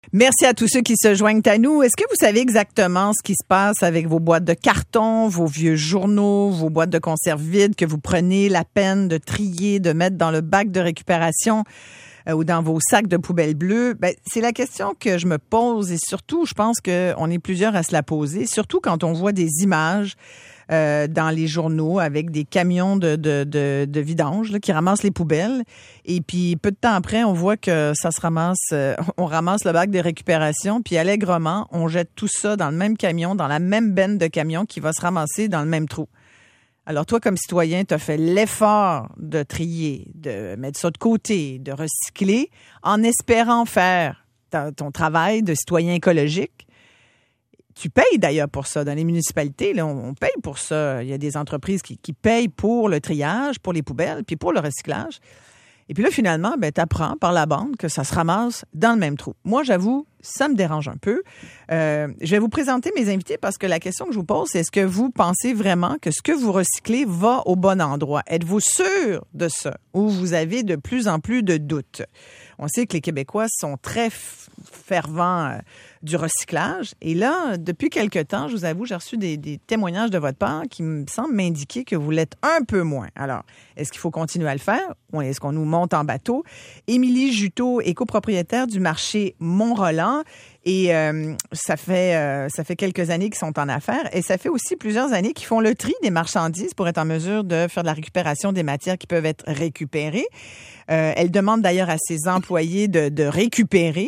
Merci à tous ceux qui se joignent à nous. Est-ce que vous savez exactement ce qui se passe avec vos boîtes de carton, vos vieux journaux, vos boîtes de conserve vides que vous prenez la peine de trier, de mettre dans le bac de récupération ou dans vos sacs de poubelle bleue? Ben, c'est la question que je me pose et surtout, je pense qu'on est plusieurs à se la poser, surtout quand on voit des images dans les journaux avec des camions de vidange là, qui ramassent les poubelles. Et puis, peu de temps après, on voit que ça se ramasse, on ramasse le bac de récupération, puis allègrement, on jette tout ça dans le même camion, dans la même benne de camion qui va se ramasser dans le même trou. Alors, toi, comme citoyen, tu as fait l'effort de trier, de mettre ça de côté, de recycler, en espérant faire ton travail de citoyen écologique. Tu payes d'ailleurs pour ça. Dans les municipalités, là, on paye pour ça. Il y a des entreprises qui payent pour le triage, pour les poubelles, puis pour le recyclage. Et puis là, finalement, ben, tu apprends par la bande que ça se ramasse dans le même trou. Moi, j'avoue, ça me dérange un peu. Je vais vous présenter mes invités parce que la question que je vous pose, c'est est-ce que vous pensez vraiment que ce que vous recyclez va au bon endroit? Êtes-vous sûr de ça? Ou vous avez de plus en plus de doutes? On sait que les Québécois sont très fervents du recyclage. Et là, depuis quelque temps, je vous avoue, j'ai reçu des témoignages de votre part qui me semblent m'indiquer que vous l'êtes un peu moins. Alors, est-ce qu'il faut continuer à le faire ou est-ce qu'on nous monte en bateau? Émilie Juteau est copropriétaire du marché Mont-Roland et ça fait quelques années qu'ils sont en affaires et ça fait aussi plusieurs années qu'ils font le tri des marchandises pour être en mesure de faire de la récupération des matières qui peuvent être récupérées. Elle demande d'ailleurs à ses employés de récupérer.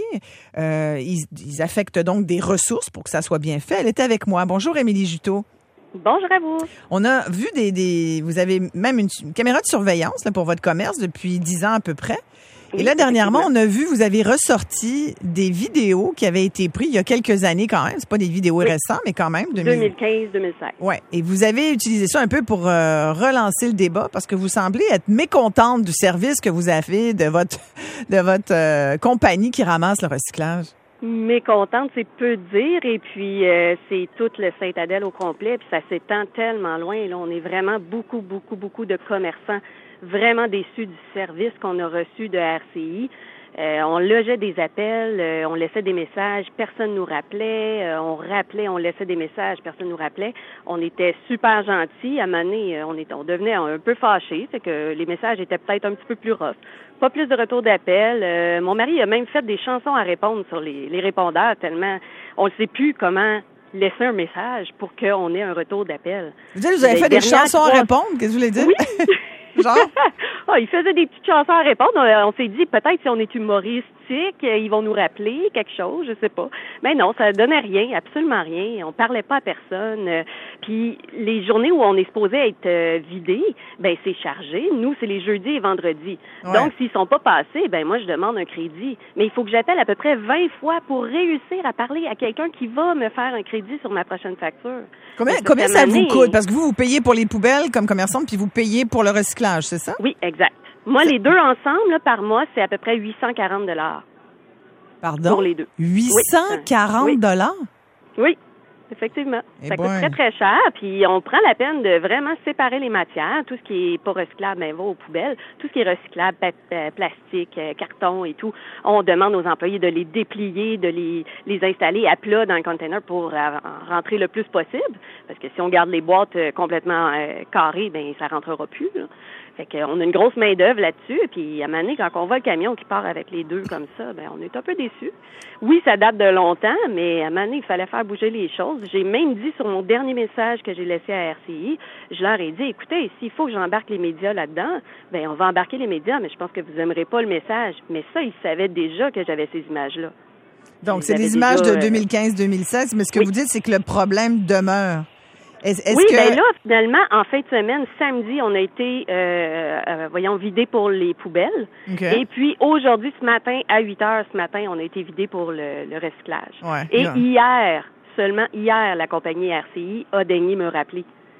Ils affectent donc des ressources pour que ça soit bien fait. Elle était avec moi. Bonjour, Émilie Juteau. Bonjour à vous. On a vu vous avez même une caméra de surveillance là, pour votre commerce depuis 10 ans à peu près. Et là, dernièrement, on a vu, vous avez ressorti des vidéos qui avaient été prises il y a quelques années quand même. C'est pas des vidéos récentes, mais quand même. 2015-2016. Ouais. Et vous avez utilisé ça un peu pour relancer le débat parce que vous semblez être mécontente du service que vous avez de votre compagnie qui ramasse le recyclage. Mécontente, c'est peu dire. Et puis, c'est tout le Saint-Adèle au complet. Puis ça s'étend tellement loin. Là, on est vraiment beaucoup de commerçants vraiment déçus du service qu'on a reçu de RCI. On logeait des appels, on laissait des messages, personne nous rappelait, on laissait des messages, personne nous rappelait. On était super gentils. À un moment donné, on devenait un peu fâchés, fait que les messages étaient peut-être un petit peu plus rough. Pas plus de retour d'appel. Mon mari a même fait des chansons à répondre sur les répondeurs tellement on ne sait plus comment laisser un message pour qu'on ait un retour d'appel. Vous avez fait des chansons à répondre? Qu'est-ce que vous voulez dire? Oui. Genre? Il faisait des petites chansons à répondre. On s'est dit, peut-être si on est humoristique, ils vont nous rappeler quelque chose, je sais pas. Mais non, ça donnait rien, absolument rien. On parlait pas à personne. Puis les journées où on est supposé être vidé, ben c'est chargé. Nous, c'est les jeudis et vendredis. Ouais. Donc, s'ils sont pas passés, ben moi, je demande un crédit. Mais il faut que j'appelle à peu près 20 fois pour réussir à parler à quelqu'un qui va me faire un crédit sur ma prochaine facture. Combien ça vous coûte? Parce que vous payez pour les poubelles comme commerçante, puis vous payez pour le recyclage, c'est ça? Oui, exact. Moi, les deux ensemble, là, par mois, c'est à peu près 840 $. Pardon? Pour les deux. 840 $? Oui, effectivement. Ça coûte très, très cher. Puis, on prend la peine de vraiment séparer les matières. Tout ce qui est pas recyclable, ben, va aux poubelles. Tout ce qui est recyclable, plastique, carton et tout, on demande aux employés de les déplier, de les installer à plat dans le container pour rentrer le plus possible. Parce que si on garde les boîtes complètement carrées, ben ça rentrera plus, là. Fait qu'on a une grosse main-d'œuvre là-dessus, puis à un moment donné, quand on voit le camion qui part avec les deux comme ça, ben on est un peu déçus. Oui, ça date de longtemps, mais à un moment donné, il fallait faire bouger les choses. J'ai même dit sur mon dernier message que j'ai laissé à RCI, je leur ai dit, écoutez, s'il faut que j'embarque les médias là-dedans, ben on va embarquer les médias, mais je pense que vous aimerez pas le message. Mais ça, ils savaient déjà que j'avais ces images-là. Donc, c'est des images de 2015-2016, mais ce que vous dites, c'est que le problème demeure. Ben là, finalement, en fin de semaine, samedi, on a été, vidé pour les poubelles. Okay. Et puis, aujourd'hui, ce matin, à 8h ce matin, on a été vidé pour le recyclage. Ouais, et seulement hier, la compagnie RCI a daigné me rappeler.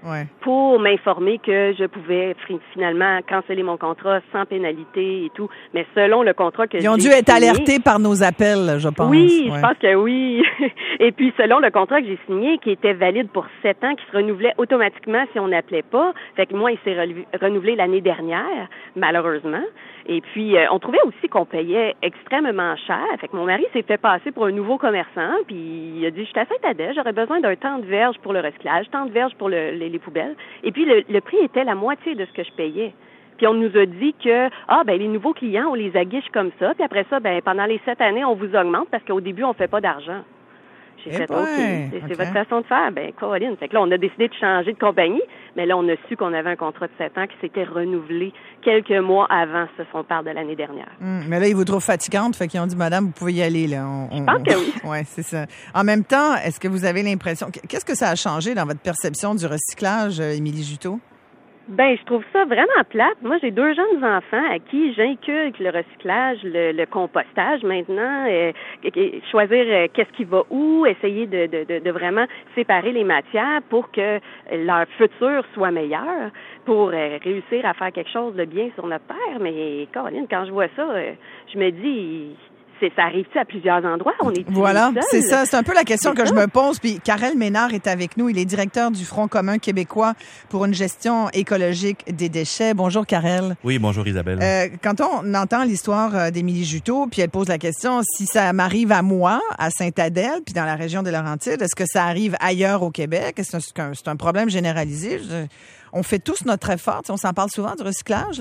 pour m'informer que je pouvais finalement canceller mon contrat sans pénalité et tout. Mais selon le contrat que j'ai signé... Ils ont dû être alertés par nos appels, je pense. Oui, je pense que oui. Et puis, selon le contrat que j'ai signé, qui était valide pour 7 ans, qui se renouvelait automatiquement si on n'appelait pas, fait que moi, il s'est renouvelé l'année dernière, malheureusement. Et puis, on trouvait aussi qu'on payait extrêmement cher. Fait que mon mari s'est fait passer pour un nouveau commerçant, puis il a dit, je suis à Saint-Adèle, j'aurais besoin d'un temps de verge pour le recyclage, temps de verge pour les poubelles. Et puis, le prix était la moitié de ce que je payais. Puis on nous a dit que les nouveaux clients, on les aguiche comme ça, puis après ça, pendant les 7 années, on vous augmente parce qu'au début, on fait pas d'argent. J'ai fait OK, c'est votre façon de faire. Caroline. Fait que là, on a décidé de changer de compagnie, mais là, on a su qu'on avait un contrat de 7 ans qui s'était renouvelé quelques mois avant, si on parle de l'année dernière. Mais là, ils vous trouvent fatigante, fait qu'ils ont dit, madame, vous pouvez y aller, là. Je pense que oui. Oui, c'est ça. En même temps, est-ce que vous avez l'impression, qu'est-ce que ça a changé dans votre perception du recyclage, Émilie Juteau? Je trouve ça vraiment plate. Moi, j'ai 2 jeunes enfants à qui j'inculque le recyclage, le compostage maintenant, choisir qu'est-ce qui va où, essayer de vraiment séparer les matières pour que leur futur soit meilleur, pour réussir à faire quelque chose de bien sur notre terre. Mais Caroline, quand je vois ça, je me dis... Ça arrive-tu à plusieurs endroits? On est Voilà, seul? c'est ça. C'est un peu la question que je me pose. Puis Karel Ménard est avec nous. Il est directeur du Front commun québécois pour une gestion écologique des déchets. Bonjour, Karel. Oui, bonjour, Isabelle. Quand on entend l'histoire d'Émilie Juteau, puis elle pose la question, si ça m'arrive à moi, à Saint-Adèle, puis dans la région des Laurentides, est-ce que ça arrive ailleurs au Québec? Est-ce que c'est un problème généralisé? On fait tous notre effort. On s'en parle souvent du recyclage.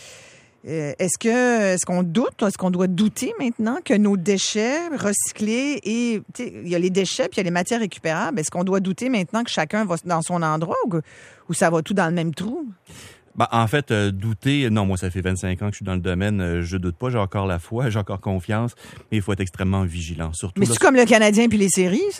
Est-ce qu'on doute, est-ce qu'on doit douter maintenant que nos déchets recyclés et il y a les déchets puis il y a les matières récupérables, est-ce qu'on doit douter maintenant que chacun va dans son endroit ou ça va tout dans le même trou? En fait, douter, non, moi, ça fait 25 ans que je suis dans le domaine, je doute pas, j'ai encore la foi, j'ai encore confiance, mais il faut être extrêmement vigilant. Surtout mais c'est comme le Canadien puis les séries, ça?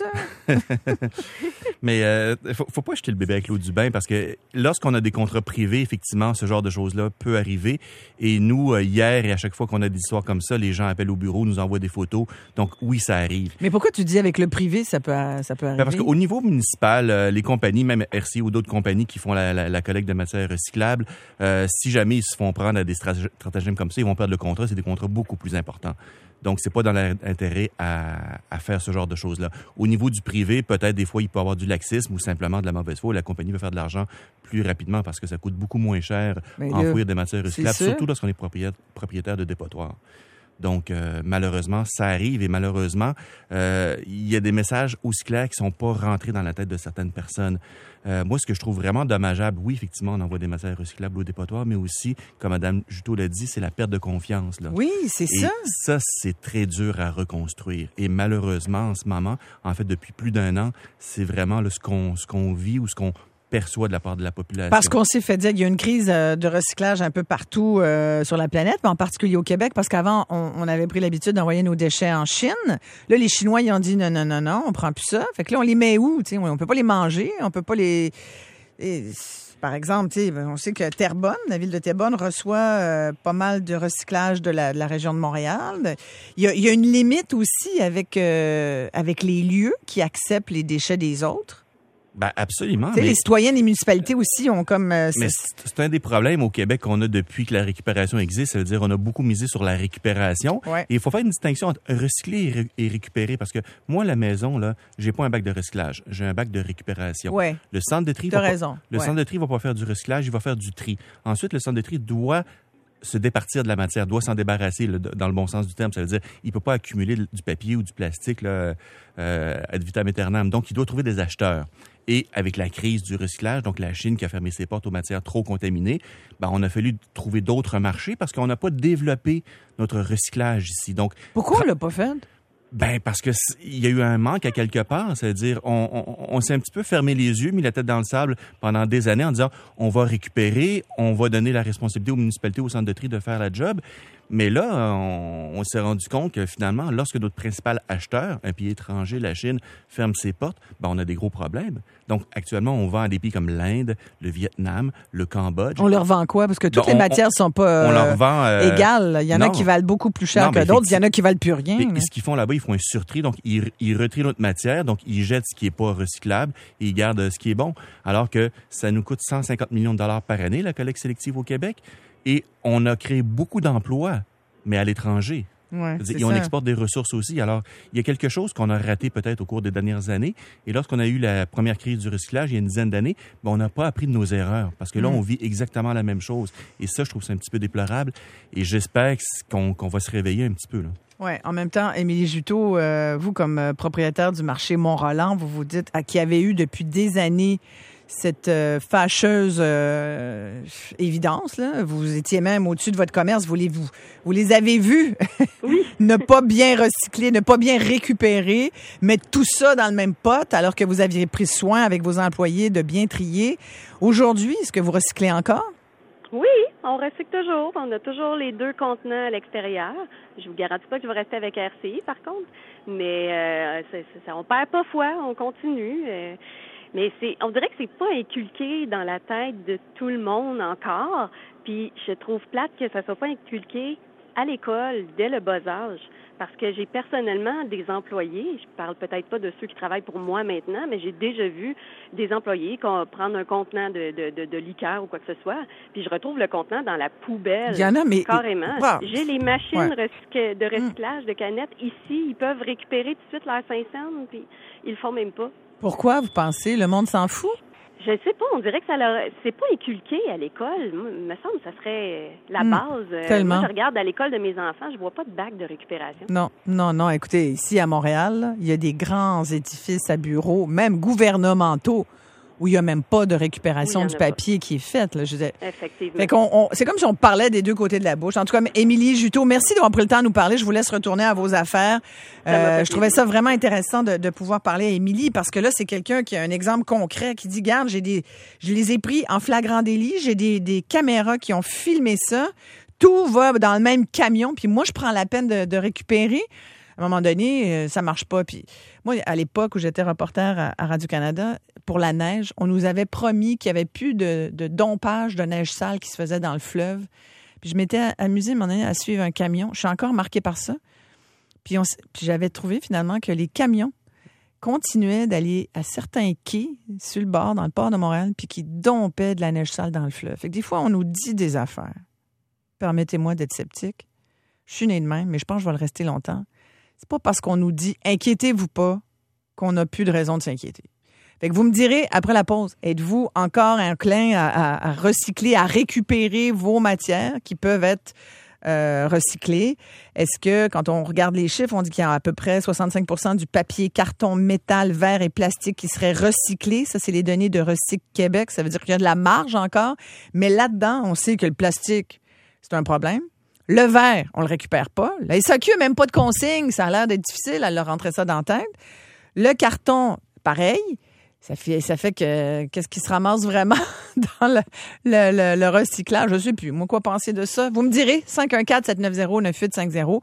Mais faut pas jeter le bébé avec l'eau du bain parce que lorsqu'on a des contrats privés, effectivement, ce genre de choses-là peut arriver. Et nous, hier et à chaque fois qu'on a des histoires comme ça, les gens appellent au bureau, nous envoient des photos. Donc oui, ça arrive. Mais pourquoi tu dis avec le privé, ça peut arriver? Parce qu'au niveau municipal, les compagnies, même RCI ou d'autres compagnies qui font la collecte de matières recyclables, si jamais ils se font prendre à des stratagèmes comme ça, ils vont perdre le contrat. C'est des contrats beaucoup plus importants. Donc, c'est pas dans leur intérêt à faire ce genre de choses-là. Au niveau du privé, peut-être des fois, il peut y avoir du laxisme ou simplement de la mauvaise foi. La compagnie veut faire de l'argent plus rapidement parce que ça coûte beaucoup moins cher enfouir des matières recyclables, surtout lorsqu'on est propriétaire de dépotoirs. Donc, malheureusement, ça arrive et malheureusement, il y a des messages aussi clairs qui sont pas rentrés dans la tête de certaines personnes. Moi, ce que je trouve vraiment dommageable, oui, effectivement, on envoie des matières recyclables au dépotoir, mais aussi, comme Mme Juteau l'a dit, c'est la perte de confiance. Là. Oui, c'est ça. Ça, c'est très dur à reconstruire. Et malheureusement, en ce moment, en fait, depuis plus d'1 an, c'est vraiment là, ce qu'on vit ou ce qu'on perçoit de la part de la population. Parce qu'on s'est fait dire qu'il y a une crise de recyclage un peu partout sur la planète, mais en particulier au Québec, parce qu'avant, on avait pris l'habitude d'envoyer nos déchets en Chine. Là, les Chinois, ils ont dit non, on prend plus ça. Fait que là, on les met où? T'sais, on peut pas les manger, on peut pas les... Par exemple, on sait que Terrebonne, la ville de Terrebonne, reçoit pas mal de recyclage de la région de Montréal. Il y a une limite aussi avec les lieux qui acceptent les déchets des autres. Absolument. Les citoyens des municipalités aussi ont comme... Mais c'est un des problèmes au Québec qu'on a depuis que la récupération existe. Ça veut dire qu'on a beaucoup misé sur la récupération. Ouais. Et il faut faire une distinction entre recycler et récupérer parce que moi, à la maison, là, j'ai pas un bac de recyclage. J'ai un bac de récupération. Ouais. Le centre de tri... centre de tri va pas faire du recyclage, il va faire du tri. Ensuite, le centre de tri doit se départir de la matière, doit s'en débarrasser là, dans le bon sens du terme. Ça veut dire il peut pas accumuler du papier ou du plastique là, ad vitam aeternam. Donc, il doit trouver des acheteurs. Et avec la crise du recyclage, donc la Chine qui a fermé ses portes aux matières trop contaminées, on a fallu trouver d'autres marchés parce qu'on n'a pas développé notre recyclage ici. Donc, pourquoi on l'a pas fait? Parce que il y a eu un manque à quelque part, c'est-à-dire on s'est un petit peu fermé les yeux, mis la tête dans le sable pendant des années en disant on va récupérer, on va donner la responsabilité aux municipalités, aux centres de tri de faire la job. Mais là, on s'est rendu compte que finalement, lorsque notre principal acheteur, un pays étranger, la Chine, ferme ses portes, on a des gros problèmes. Donc, actuellement, on vend à des pays comme l'Inde, le Vietnam, le Cambodge. On leur vend quoi? Parce que toutes les matières sont pas égales. Il y en a qui valent beaucoup plus cher que d'autres. Il y en a qui valent plus rien. Et ce qu'ils font là-bas, ils font un surtri. Donc, ils retrient notre matière. Donc, ils jettent ce qui est pas recyclable et ils gardent ce qui est bon. Alors que ça nous coûte 150 millions de dollars par année, la collecte sélective au Québec. Et on a créé beaucoup d'emplois, mais à l'étranger. Ouais, et on exporte des ressources aussi. Alors, il y a quelque chose qu'on a raté peut-être au cours des dernières années. Et lorsqu'on a eu la première crise du recyclage, il y a une dizaine d'années, on n'a pas appris de nos erreurs. Parce que là, on vit exactement la même chose. Et ça, je trouve ça un petit peu déplorable. Et j'espère qu'on va se réveiller un petit peu, là. Oui, en même temps, Émilie Juteau, vous, comme propriétaire du marché Mont-Roland, vous vous dites qui avait eu depuis des années cette fâcheuse évidence, là. Vous étiez même au-dessus de votre commerce. Vous les avez vus ne pas bien recycler, ne pas bien récupérer, mettre tout ça dans le même pot alors que vous aviez pris soin avec vos employés de bien trier. Aujourd'hui, est-ce que vous recyclez encore? Oui, on recycle toujours. On a toujours les 2 contenants à l'extérieur. Je vous garantis pas que je vais rester avec RCI, par contre. Mais on perd pas foi, on continue. Mais on dirait que c'est pas inculqué dans la tête de tout le monde encore. Puis je trouve plate que ça soit pas inculqué à l'école dès le bas âge. Parce que j'ai personnellement des employés, je parle peut-être pas de ceux qui travaillent pour moi maintenant, mais j'ai déjà vu des employés prendre un contenant de liqueur ou quoi que ce soit, puis je retrouve le contenant dans la poubelle. Il y en a, mais carrément. Wow. J'ai les machines de recyclage de canettes ici, ils peuvent récupérer tout de suite leurs 5 cents, puis ils le font même pas. Pourquoi, vous pensez? Le monde s'en fout? Je sais pas, on dirait que c'est pas inculqué à l'école. Il me semble que ça serait la base. Tellement. Moi, je regarde à l'école de mes enfants, je vois pas de bac de récupération. Non. Écoutez, ici à Montréal, il y a des grands édifices à bureaux, même gouvernementaux, où il n'y a même pas de récupération du papier qui est faite. Là, je veux dire. Effectivement. Fait c'est comme si on parlait des 2 côtés de la bouche. En tout cas, Émilie Juteau, merci d'avoir pris le temps de nous parler. Je vous laisse retourner à vos affaires. Je trouvais ça vraiment intéressant de pouvoir parler à Émilie parce que là, c'est quelqu'un qui a un exemple concret qui dit, garde, je les ai pris en flagrant délit. J'ai des caméras qui ont filmé ça. Tout va dans le même camion. Puis moi, je prends la peine de récupérer. À un moment donné, ça marche pas. Puis moi, à l'époque où j'étais reporter à Radio-Canada, pour la neige, on nous avait promis qu'il n'y avait plus de dompage de neige sale qui se faisait dans le fleuve. Puis je m'étais amusée à un moment donné à suivre un camion. Je suis encore marquée par ça. Puis j'avais trouvé finalement que les camions continuaient d'aller à certains quais sur le bord, dans le port de Montréal, puis qui dompaient de la neige sale dans le fleuve. Fait que des fois, on nous dit des affaires. Permettez-moi d'être sceptique. Je suis née de même, mais je pense que je vais le rester longtemps. C'est pas parce qu'on nous dit « inquiétez-vous pas » qu'on n'a plus de raison de s'inquiéter. Fait que vous me direz, après la pause, êtes-vous encore enclin à recycler, à récupérer vos matières qui peuvent être recyclées? Est-ce que, quand on regarde les chiffres, on dit qu'il y a à peu près 65% du papier, carton, métal, verre et plastique qui serait recyclé? Ça, c'est les données de Recyc Québec. Ça veut dire qu'il y a de la marge encore. Mais là-dedans, on sait que le plastique, c'est un problème. Le verre, on le récupère pas. La SAQ n'a même pas de consigne. Ça a l'air d'être difficile à leur rentrer ça dans la tête. Le carton, pareil. Ça fait que qu'est-ce qui se ramasse vraiment dans le recyclage? Je sais plus. Moi, quoi penser de ça? Vous me direz 514-790-9850,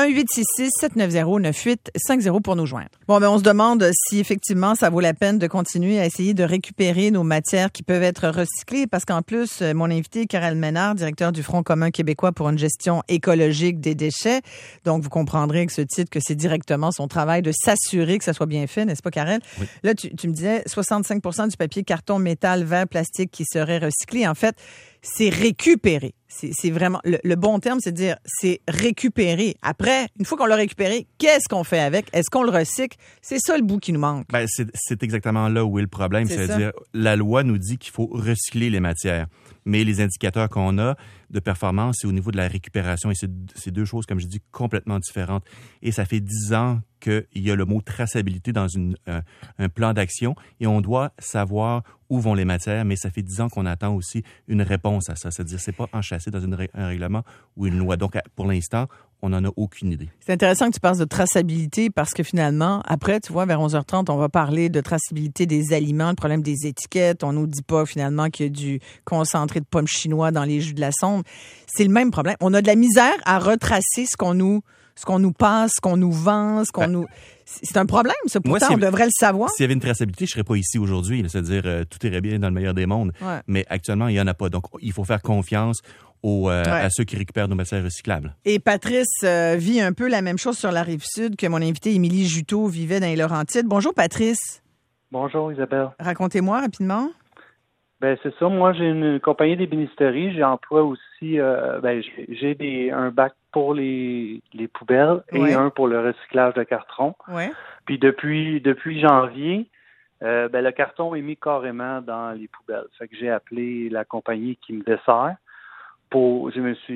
1-866-790-9850 pour nous joindre. Bon, on se demande si effectivement ça vaut la peine de continuer à essayer de récupérer nos matières qui peuvent être recyclées parce qu'en plus, mon invité, Karel Ménard, directeur du Front commun québécois pour une gestion écologique des déchets. Donc, vous comprendrez avec ce titre que c'est directement son travail de s'assurer que ça soit bien fait, n'est-ce pas, Karel? Oui. Là, tu me disais 65% du papier, carton, métal, verre, plastique qui serait recyclé. En fait, c'est récupéré. C'est vraiment le bon terme, c'est de dire c'est récupéré. Après, une fois qu'on l'a récupéré, qu'est-ce qu'on fait avec? Est-ce qu'on le recycle? C'est ça le bout qui nous manque. Ben, c'est exactement là où est le problème. C'est-à-dire, la loi nous dit qu'il faut recycler les matières. Mais les indicateurs qu'on a de performance, c'est au niveau de la récupération. Et c'est 2 choses, comme je dis, complètement différentes. Et ça fait 10 ans qu'il y a le mot traçabilité dans un plan d'action. Et on doit savoir où vont les matières, mais ça fait 10 ans qu'on attend aussi une réponse à ça. C'est-à-dire, c'est pas enchâssé dans un règlement ou une loi. Donc, pour l'instant, on n'en a aucune idée. C'est intéressant que tu parles de traçabilité parce que finalement, après, tu vois, vers 11h30, on va parler de traçabilité des aliments, le problème des étiquettes. On nous dit pas finalement qu'il y a du concentré de pommes chinois dans les jus de la sonde. C'est le même problème. On a de la misère à retracer ce qu'on nous passe, ce qu'on nous vend, C'est un problème, ça. Pourtant, on devrait le savoir. S'il y avait une traçabilité, je serais pas ici aujourd'hui. C'est-à-dire, tout irait bien dans le meilleur des mondes. Ouais. Mais actuellement, il y en a pas. Donc, il faut faire confiance à ceux qui récupèrent nos matières recyclables. Et Patrice vit un peu la même chose sur la Rive-Sud que mon invitée Émilie Juteau vivait dans les Laurentides. Bonjour, Patrice. Bonjour, Isabelle. Racontez-moi rapidement. Ben c'est ça. Moi, j'ai une compagnie d'ébénisterie. J'emploie aussi, j'ai un bac pour les poubelles et un pour le recyclage de carton. Ouais. Puis depuis janvier, le carton est mis carrément dans les poubelles. Fait que j'ai appelé la compagnie qui me dessert. On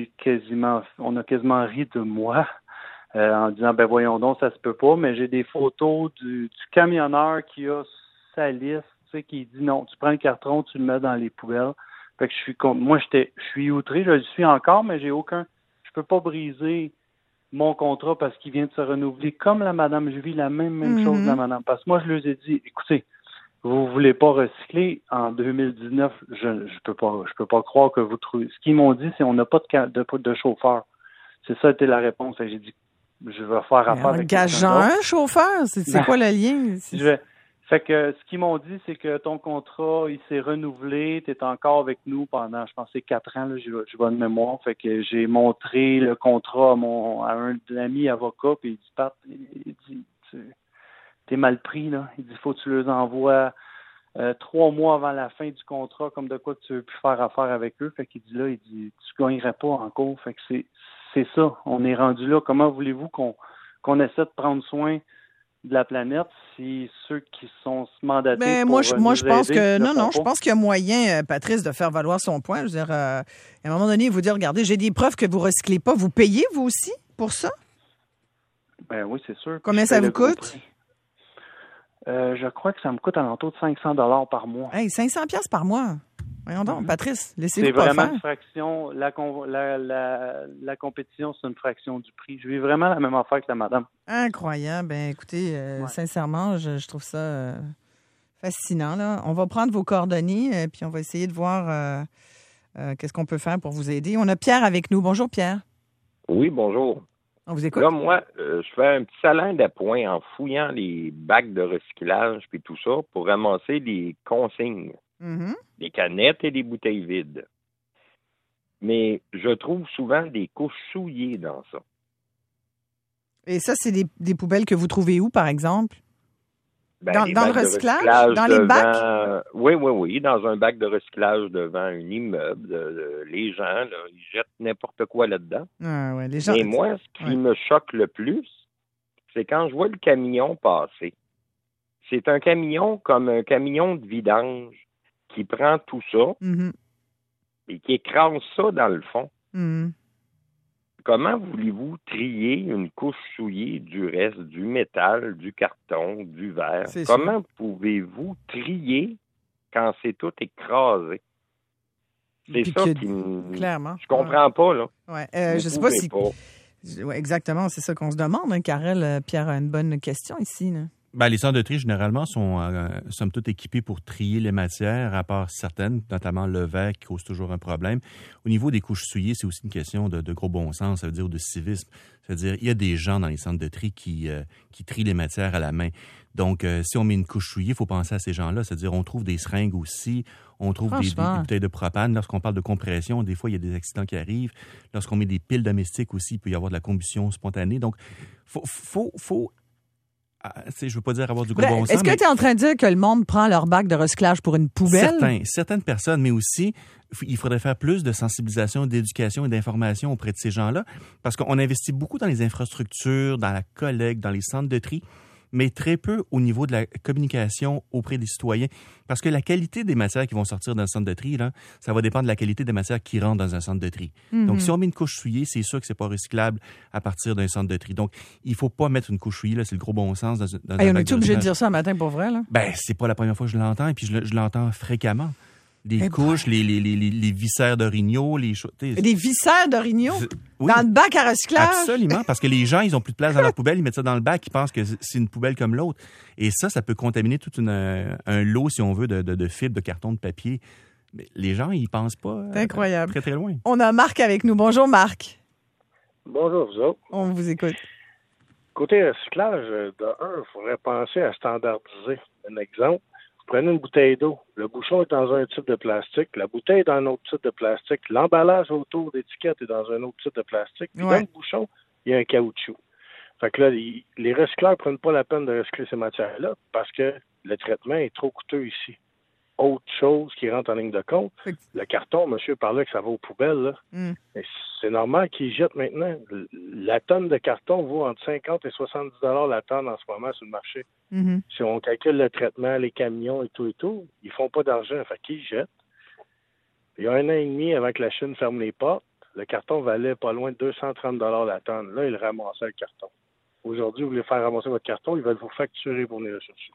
a quasiment ri de moi en disant, voyons donc, ça se peut pas. Mais j'ai des photos du camionneur qui a sa liste. Qui dit non, tu prends le carton, tu le mets dans les poubelles. Fait que je suis outré, je le suis encore, mais je peux pas briser mon contrat parce qu'il vient de se renouveler. Comme la madame, je vis la même chose, la madame. Parce que moi, je leur ai dit, écoutez, vous voulez pas recycler en 2019, je peux pas croire que vous trouvez. Ce qu'ils m'ont dit, c'est on n'a pas de chauffeur. C'est ça a été la réponse. J'ai dit, je vais faire affaire avec gageant un chauffeur, c'est quoi le lien? Fait que ce qu'ils m'ont dit, c'est que ton contrat, il s'est renouvelé, tu es encore avec nous pendant, je pense, 4 ans, là, je vais de mémoire. Fait que j'ai montré le contrat à un ami avocat, puis il dit, Pat, il dit, t'es mal pris, là. Il dit, faut que tu les envoies 3 mois avant la fin du contrat, comme de quoi tu veux plus faire affaire avec eux. Fait qu'il dit là, tu gagnerais pas en cours. Fait que c'est ça. On est rendu là. Comment voulez-vous qu'on essaie de prendre soin de la planète si ceux qui sont mandatés moi je pense que je pense qu'il y a moyen, Patrice, de faire valoir son point. Je veux dire, à un moment donné, vous dire, regardez, j'ai des preuves que vous recyclez pas. Vous payez, vous aussi, pour ça? Ben oui, c'est sûr. Combien ça vous coûte? Je crois que ça me coûte à l'entour de 500 $ par mois. Hey, 500 $ par mois? Voyons donc, Patrice, laissez-vous pas faire. C'est vraiment une fraction. La compétition, c'est une fraction du prix. Je vis vraiment la même affaire que la madame. Incroyable. Ben, écoutez, sincèrement, je trouve ça fascinant. Là. On va prendre vos coordonnées puis on va essayer de voir qu'est-ce qu'on peut faire pour vous aider. On a Pierre avec nous. Bonjour, Pierre. Oui, bonjour. On vous écoute. Là, moi, je fais un petit salin d'appoint en fouillant les bacs de recyclage puis tout ça pour ramasser les consignes. Mm-hmm. Des canettes et des bouteilles vides. Mais je trouve souvent des couches souillées dans ça. Et ça, c'est des poubelles que vous trouvez où, par exemple? Dans le recyclage? Dans les bacs? Oui, dans un bac de recyclage devant un immeuble. Les gens, là, ils jettent n'importe quoi là-dedans. Ah, ouais, les gens... Et moi, ce qui me choque le plus, c'est quand je vois le camion passer. C'est un camion comme un camion de vidange qui prend tout ça et qui écrase ça dans le fond. Mm-hmm. Comment voulez-vous trier une couche souillée du reste, du métal, du carton, du verre? Comment pouvez-vous trier quand c'est tout écrasé? C'est ça qui me... Clairement. Je comprends pas, là. Ouais. Je sais pas si... Ouais, exactement, c'est ça qu'on se demande. Hein, Karel, Pierre a une bonne question ici, là. Les centres de tri, généralement, sont somme toute équipés pour trier les matières, à part certaines, notamment le verre qui cause toujours un problème. Au niveau des couches souillées, c'est aussi une question de gros bon sens, ça veut dire de civisme. C'est-à-dire, il y a des gens dans les centres de tri qui trient les matières à la main. Donc, si on met une couche souillée, il faut penser à ces gens-là. C'est-à-dire, on trouve des seringues aussi, on trouve des bouteilles de propane. Lorsqu'on parle de compression, des fois, il y a des accidents qui arrivent. Lorsqu'on met des piles domestiques aussi, il peut y avoir de la combustion spontanée. Donc, faut je veux pas dire avoir du gros bon sens. Est-ce que tu es en train de dire que le monde prend leur bac de recyclage pour une poubelle? Certaines personnes, mais aussi, il faudrait faire plus de sensibilisation, d'éducation et d'information auprès de ces gens-là, parce qu'on investit beaucoup dans les infrastructures, dans la collecte, dans les centres de tri, mais très peu au niveau de la communication auprès des citoyens. Parce que la qualité des matières qui vont sortir d'un centre de tri, là, ça va dépendre de la qualité des matières qui rentrent dans un centre de tri. Mm-hmm. Donc, si on met une couche souillée, c'est sûr que c'est pas recyclable à partir d'un centre de tri. Donc, il faut pas mettre une couche souillée, là, c'est le gros bon sens. On est-tu obligé de dire ça un matin pour vrai, là? C'est pas la première fois que je l'entends, et puis je l'entends fréquemment. Les couches, les viscères d'orignaux, les choses. Des viscères d'orignaux? Oui, dans le bac à recyclage? Absolument, parce que les gens, ils ont plus de place dans leur poubelle, ils mettent ça dans le bac, ils pensent que c'est une poubelle comme l'autre. Et ça peut contaminer tout un lot, si on veut, de fibres, de carton, de papier. Mais les gens, ils pensent pas incroyable. Très, très loin. On a Marc avec nous. Bonjour, Marc. Bonjour, vous autres. On vous écoute. Côté recyclage, il faudrait penser à standardiser. Un exemple, vous prenez une bouteille d'eau. Le bouchon est dans un type de plastique. La bouteille est dans un autre type de plastique. L'emballage autour d'étiquette est dans un autre type de plastique. Puis dans le bouchon, il y a un caoutchouc. Fait que là, les recycleurs ne prennent pas la peine de recycler ces matières-là parce que le traitement est trop coûteux ici. Autre chose qui rentre en ligne de compte, le carton, monsieur parlait que ça va aux poubelles. Là. Et c'est normal qu'ils jettent maintenant. La tonne de carton vaut entre 50 et 70 $ la tonne en ce moment sur le marché. Si on calcule le traitement, les camions et tout, ils font pas d'argent. Fait qu'ils jettent. Il y a 1 an et demi avant que la Chine ferme les portes, le carton valait pas loin de 230 $ la tonne. Là, ils ramassaient le carton. Aujourd'hui, vous voulez faire ramasser votre carton, ils veulent vous facturer pour venir le chercher.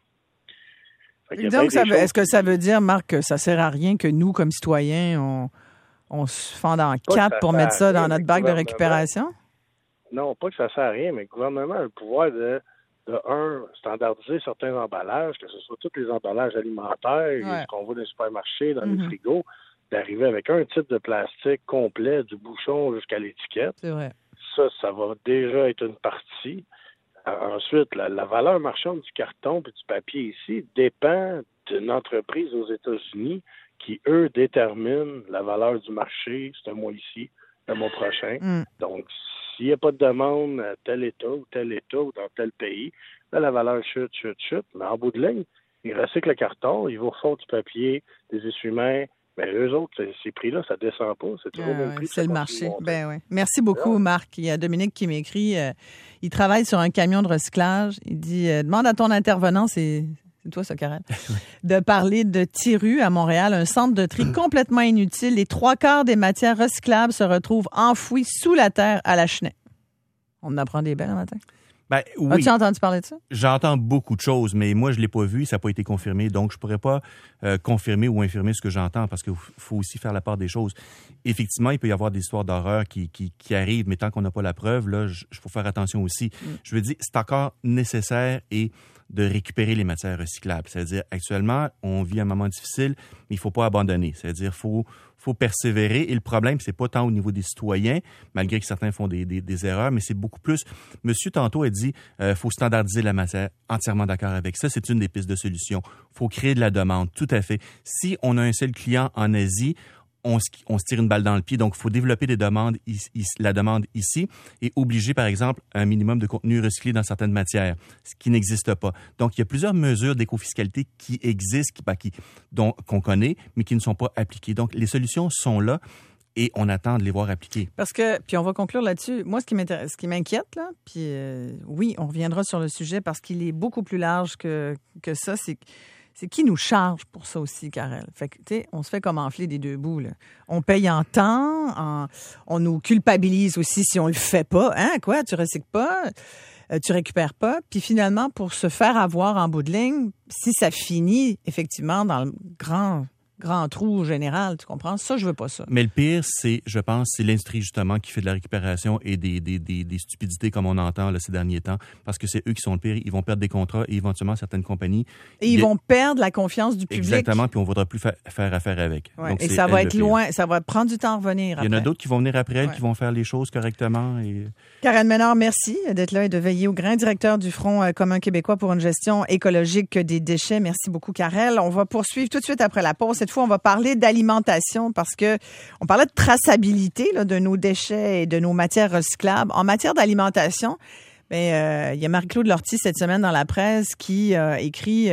Donc, est-ce que ça veut dire, Marc, que ça sert à rien que nous, comme citoyens, on se fende en quatre pour mettre ça dans notre bac de récupération? Non, pas que ça sert à rien, mais le gouvernement a le pouvoir de standardiser certains emballages, que ce soit tous les emballages alimentaires, ce qu'on voit dans les supermarchés, dans les frigos, d'arriver avec un type de plastique complet, du bouchon jusqu'à l'étiquette. C'est vrai. Ça va déjà être une partie. Ensuite, la valeur marchande du carton et du papier ici dépend d'une entreprise aux États-Unis qui, eux, déterminent la valeur du marché, ce mois-ci, le mois prochain. Donc, s'il n'y a pas de demande à tel État ou dans tel pays, là, la valeur chute. Mais en bout de ligne, ils recyclent le carton, ils vous refont du papier, des essuie-mains. Mais eux autres, ces prix-là, ça descend pas. C'est toujours le prix. C'est le marché. Merci beaucoup, Marc. Il y a Dominique qui m'écrit. Il travaille sur un camion de recyclage. Il dit demande à ton intervenant, c'est toi ça, Karel, de parler de Tiru à Montréal, un centre de tri complètement inutile. Les 3/4 des matières recyclables se retrouvent enfouies sous la terre à la Chenet. On en apprend des belles le matin. Oui. As-tu entendu parler de ça? J'entends beaucoup de choses, mais moi, je l'ai pas vu, ça n'a pas été confirmé, donc je pourrais pas confirmer ou infirmer ce que j'entends, parce qu'il faut aussi faire la part des choses. Effectivement, il peut y avoir des histoires d'horreur qui arrivent, mais tant qu'on n'a pas la preuve, là, il faut faire attention aussi. Je veux dire, c'est encore nécessaire de récupérer les matières recyclables. C'est-à-dire, actuellement, on vit un moment difficile, mais il faut pas abandonner. C'est-à-dire, faut persévérer. Et le problème, c'est pas tant au niveau des citoyens, malgré que certains font des erreurs, mais c'est beaucoup plus. Monsieur tantôt a dit, faut standardiser la matière. Entièrement d'accord avec ça. C'est une des pistes de solution. Faut créer de la demande. Tout à fait. Si on a un seul client en Asie, on se tire une balle dans le pied. Donc, il faut développer la demande ici et obliger, par exemple, un minimum de contenu recyclé dans certaines matières, ce qui n'existe pas. Donc, il y a plusieurs mesures d'écofiscalité qui existent, qu'on connaît, mais qui ne sont pas appliquées. Donc, les solutions sont là et on attend de les voir appliquées. Puis on va conclure là-dessus. Moi, ce qui m'inquiète, là, puis oui, on reviendra sur le sujet parce qu'il est beaucoup plus large que ça, c'est qui nous charge pour ça aussi, Karel. Fait que, tu sais, on se fait comme enfler des deux bouts, là. On paye en temps, on nous culpabilise aussi si on le fait pas. Hein, quoi, tu recycles pas, tu récupères pas. Puis finalement, pour se faire avoir en bout de ligne, si ça finit effectivement dans le grand trou général, tu comprends? Ça, je veux pas ça. Mais le pire, je pense, c'est l'industrie, justement, qui fait de la récupération et des stupidités comme on entend là, ces derniers temps, parce que c'est eux qui sont le pire. Ils vont perdre des contrats et éventuellement certaines compagnies. Et ils vont perdre la confiance du public. Exactement, puis on ne voudra plus faire affaire avec. Ouais, donc, et ça va être loin, ça va prendre du temps à revenir après. Il y en a d'autres qui vont venir après elle, qui vont faire les choses correctement. Karel Ménard, merci d'être là et de veiller au grain, directeur du Front commun québécois pour une gestion écologique des déchets. Merci beaucoup, Karel. On va poursuivre tout de suite après la pause. Cette fois, on va parler d'alimentation parce que on parlait de traçabilité là, de nos déchets et de nos matières recyclables. En matière d'alimentation, il y a Marie-Claude Lortie cette semaine dans la presse qui écrit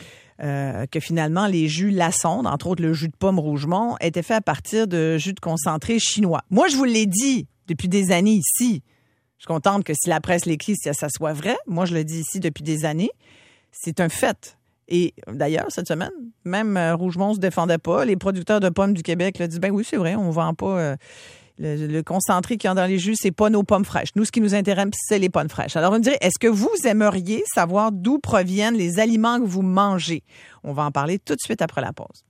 que finalement les jus Lassonde, entre autres le jus de pomme Rougemont, étaient faits à partir de jus de concentré chinois. Moi, je vous l'ai dit depuis des années ici. Je suis contente que si la presse l'écrit, ça soit vrai. Moi, je le dis ici depuis des années. C'est un fait. Et d'ailleurs, cette semaine, même Rougemont se défendait pas. Les producteurs de pommes du Québec le disent, ben oui, c'est vrai, on vend pas le concentré qu'il y a dans les jus, c'est pas nos pommes fraîches. Nous, ce qui nous intéresse, c'est les pommes fraîches. Alors, on me dirait, est-ce que vous aimeriez savoir d'où proviennent les aliments que vous mangez? On va en parler tout de suite après la pause.